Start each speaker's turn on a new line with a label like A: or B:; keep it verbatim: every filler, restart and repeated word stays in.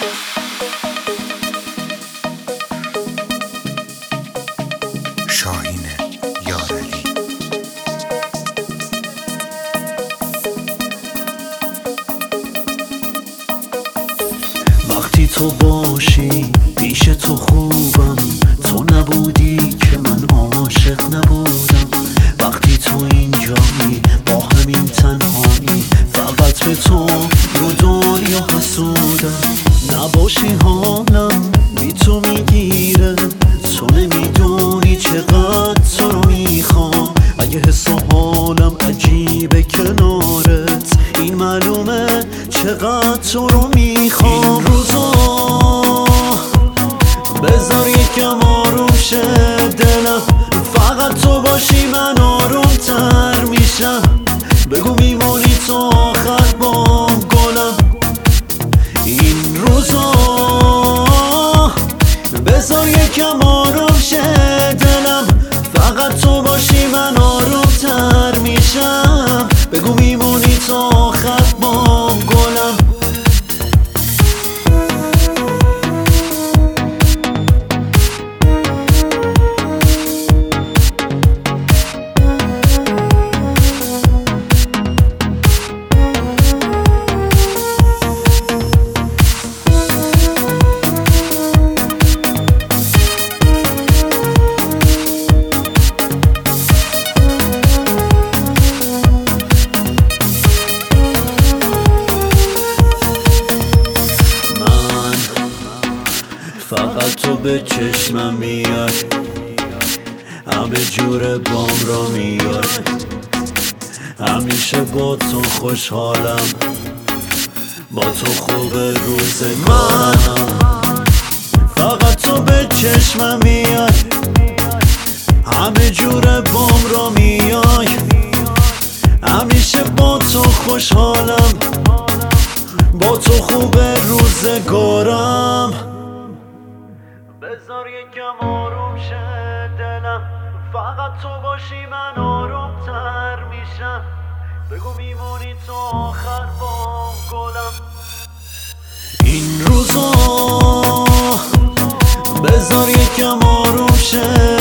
A: شاهین یارعلی.
B: وقتی تو باشی پیش تو خوبم، تو نبودی که من عاشق نبودم. وقتی تو اینجایی با همین تنهایی، فقط به تو رو دنیا حسودم. نباشی حالم بی تو میگیره، تو نمیدونی چقدر تو رو میخوام. اگه حس و حالم عجیبه کنارت، این معلومه چقدر تو رو میخوام. این روزا بذار یکم آروم شه دلم، فقط تو باشی من آروم تر میشم. بگو میمونی تو آخر با گلم. این روزا بذار یکم آروم شه دلم، فقط تو باشی من آروم تر میشم. بگو میمونی تو آخر با گلم. فقط تو به چشمم میای، همه جور بام را میای. همیشه با تو خوشحالم، با تو خوب روز من. فقط تو به چشمم میای، همه جور بام را میای. همیشه با تو خوشحالم، با تو خوب روزگارم. بذار یکم آروم شه دلم، فقط تو باشی من آروم تر میشم. بگو میمونی تو آخر با گلم. این روزا بذار یکم آروم شه